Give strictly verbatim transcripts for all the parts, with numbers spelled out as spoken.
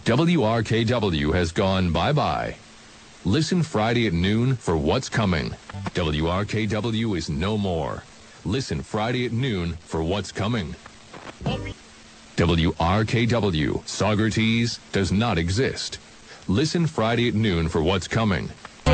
W R K W has gone bye-bye. Listen Friday at noon for what's coming. W R K W is no more. Listen Friday at noon for what's coming. W R K W, Saugerties, does not exist. Listen Friday at noon for what's coming.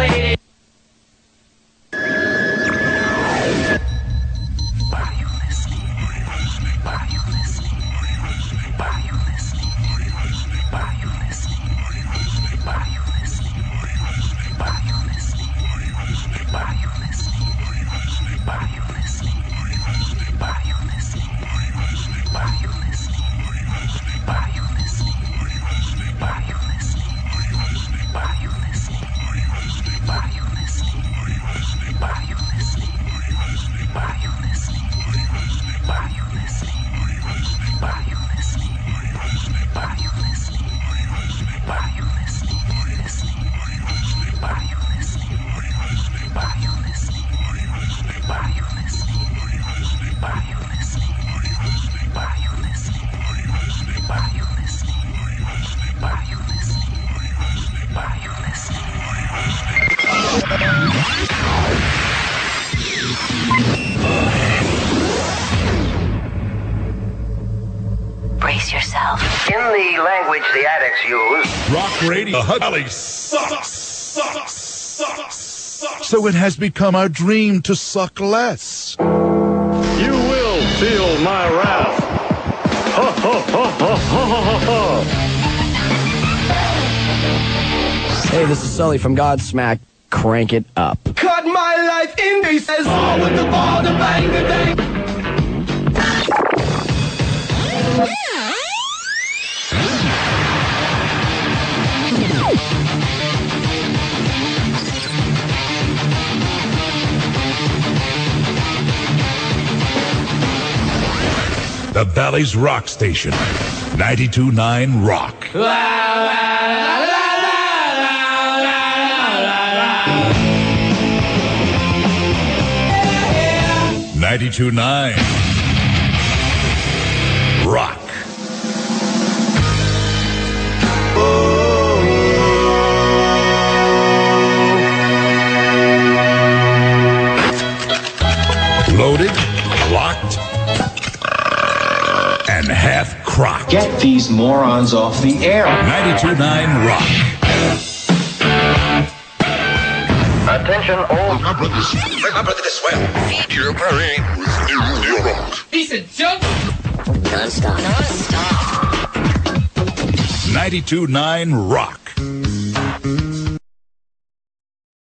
Brace yourself. In the language the addicts use, rock radio Valley sucks, sucks, sucks, sucks. So it has become our dream to suck less. You will feel my wrath. Ha ha ha ha ha ha ha. Hey, this is Sully from Godsmack. Crank it up. Cut my life in pieces. All with the ball to bang the day. The Valley's Rock Station, ninety-two point nine Rock. ninety-two point nine Rock. Loaded, locked, and half crocked. Get these morons off the air. ninety-two point nine Rock. attention all... My brothers, my brother this well. Feed your brain with New Rock. He said jump. Non-stop. Non-stop. ninety-two point nine Rock.